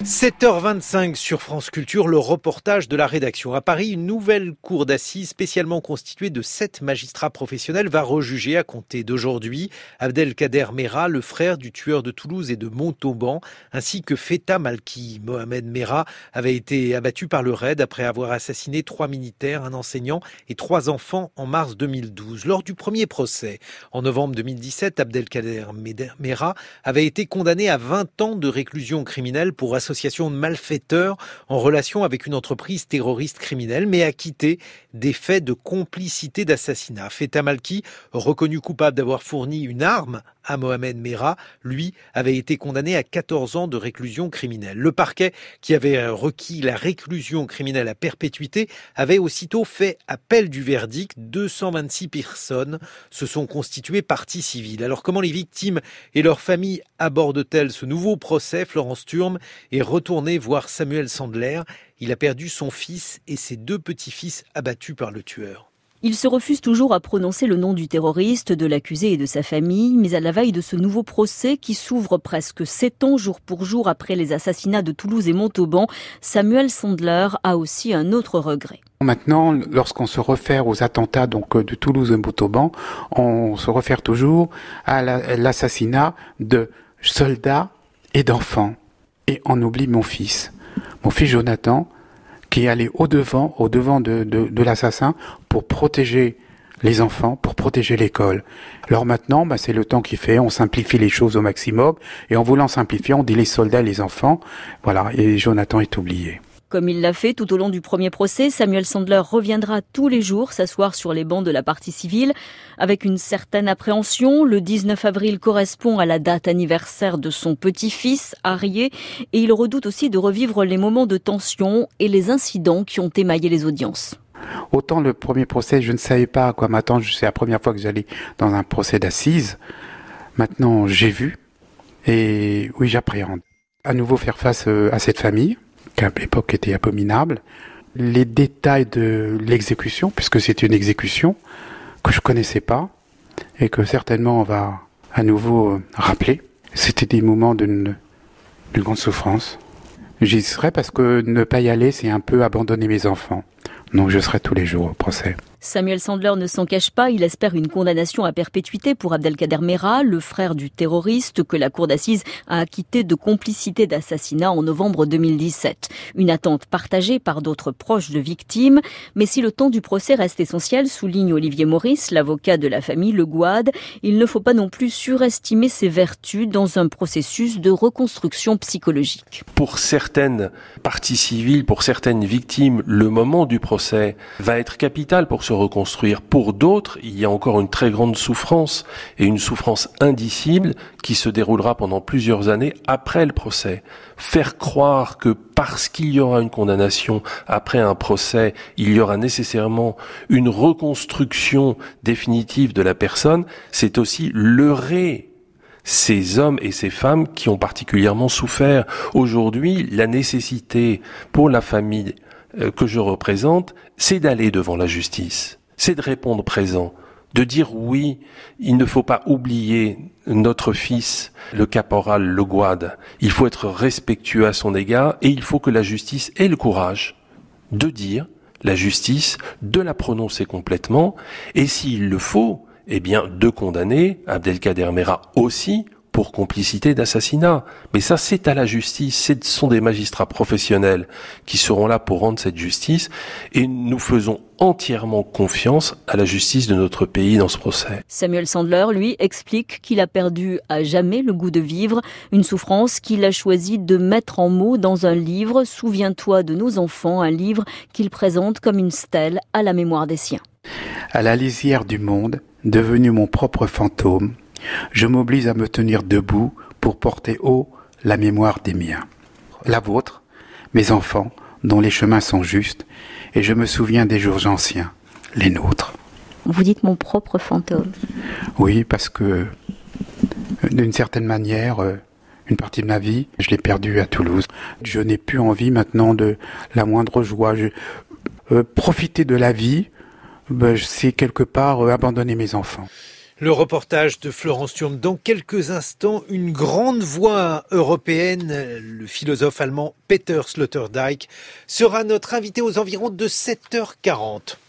7h25 sur France Culture, le reportage de la rédaction. À Paris, une nouvelle cour d'assises spécialement constituée de 7 magistrats professionnels va rejuger à compter d'aujourd'hui Abdelkader Mera, le frère du tueur de Toulouse et de Montauban, ainsi que Feta Malki. Mohamed Mera avait été abattu par le RAID après avoir assassiné 3 militaires, un enseignant et 3 enfants en mars 2012. Lors du premier procès, en novembre 2017, Abdelkader Mera avait été condamné à 20 ans de réclusion criminelle pour association de malfaiteurs en relation avec une entreprise terroriste criminelle, mais acquitté des faits de complicité d'assassinat. Feta Malki, reconnu coupable d'avoir fourni une arme à Mohamed Mera, lui, avait été condamné à 14 ans de réclusion criminelle. Le parquet, qui avait requis la réclusion criminelle à perpétuité, avait aussitôt fait appel du verdict. 226 personnes se sont constituées partie civile. Alors comment les victimes et leurs familles abordent-elles ce nouveau procès? Florence Thurm est retournée voir Samuel Sandler. Il a perdu son fils et ses 2 petits-fils abattus par le tueur. Il se refuse toujours à prononcer le nom du terroriste, de l'accusé et de sa famille, mais à la veille de ce nouveau procès qui s'ouvre presque 7 ans jour pour jour après les assassinats de Toulouse et Montauban, Samuel Sandler a aussi un autre regret. Maintenant, lorsqu'on se réfère aux attentats de Toulouse et Montauban, on se réfère toujours à l'assassinat de soldats et d'enfants. Et on oublie mon fils Jonathan, qui est allé au-devant de l'assassin pour protéger les enfants, pour protéger l'école. Alors maintenant, c'est le temps qui fait, on simplifie les choses au maximum, et en voulant simplifier, on dit les soldats et les enfants, voilà, et Jonathan est oublié. Comme il l'a fait tout au long du premier procès, Samuel Sandler reviendra tous les jours s'asseoir sur les bancs de la partie civile avec une certaine appréhension. Le 19 avril correspond à la date anniversaire de son petit-fils, Arié, et il redoute aussi de revivre les moments de tension et les incidents qui ont émaillé les audiences. Autant le premier procès, je ne savais pas à quoi m'attendre, c'est la première fois que j'allais dans un procès d'assises. Maintenant, j'ai vu, et oui, j'appréhende. À nouveau faire face à cette famille, qui à l'époque était abominable, les détails de l'exécution, puisque c'est une exécution que je connaissais pas et que certainement on va à nouveau rappeler. C'était des moments d'une grande souffrance. J'y serais parce que ne pas y aller, c'est un peu abandonner mes enfants. Donc je serai tous les jours au procès. Samuel Sandler ne s'en cache pas, il espère une condamnation à perpétuité pour Abdelkader Mera, le frère du terroriste que la cour d'assises a acquitté de complicité d'assassinat en novembre 2017. Une attente partagée par d'autres proches de victimes. Mais si le temps du procès reste essentiel, souligne Olivier Maurice, l'avocat de la famille Le Gouade, il ne faut pas non plus surestimer ses vertus dans un processus de reconstruction psychologique. Pour certaines parties civiles, pour certaines victimes, le moment du procès va être capital pour se reconstruire. Pour d'autres, il y a encore une très grande souffrance et une souffrance indicible qui se déroulera pendant plusieurs années après le procès. Faire croire que parce qu'il y aura une condamnation après un procès, il y aura nécessairement une reconstruction définitive de la personne, c'est aussi leurrer ces hommes et ces femmes qui ont particulièrement souffert. Aujourd'hui, la nécessité pour la famille que je représente, c'est d'aller devant la justice, c'est de répondre présent, de dire oui, il ne faut pas oublier notre fils, le caporal Le Gouade. Il faut être respectueux à son égard et il faut que la justice ait le courage de dire la justice, de la prononcer complètement et s'il le faut, de condamner Abdelkader Mera aussi pour complicité d'assassinat. Mais ça, c'est à la justice, ce sont des magistrats professionnels qui seront là pour rendre cette justice et nous faisons entièrement confiance à la justice de notre pays dans ce procès. Samuel Sandler, lui, explique qu'il a perdu à jamais le goût de vivre, une souffrance qu'il a choisi de mettre en mots dans un livre, Souviens-toi de nos enfants, un livre qu'il présente comme une stèle à la mémoire des siens. À la lisière du monde, devenu mon propre fantôme, je m'oblige à me tenir debout pour porter haut la mémoire des miens. La vôtre, mes enfants, dont les chemins sont justes, et je me souviens des jours anciens, les nôtres. Vous dites mon propre fantôme. Oui, parce que, d'une certaine manière, une partie de ma vie, je l'ai perdue à Toulouse. Je n'ai plus envie maintenant de la moindre joie. Profiter de la vie, c'est quelque part abandonner mes enfants. Le reportage de Florence Thurm. Dans quelques instants, une grande voix européenne, le philosophe allemand Peter Sloterdijk, sera notre invité aux environs de 7h40.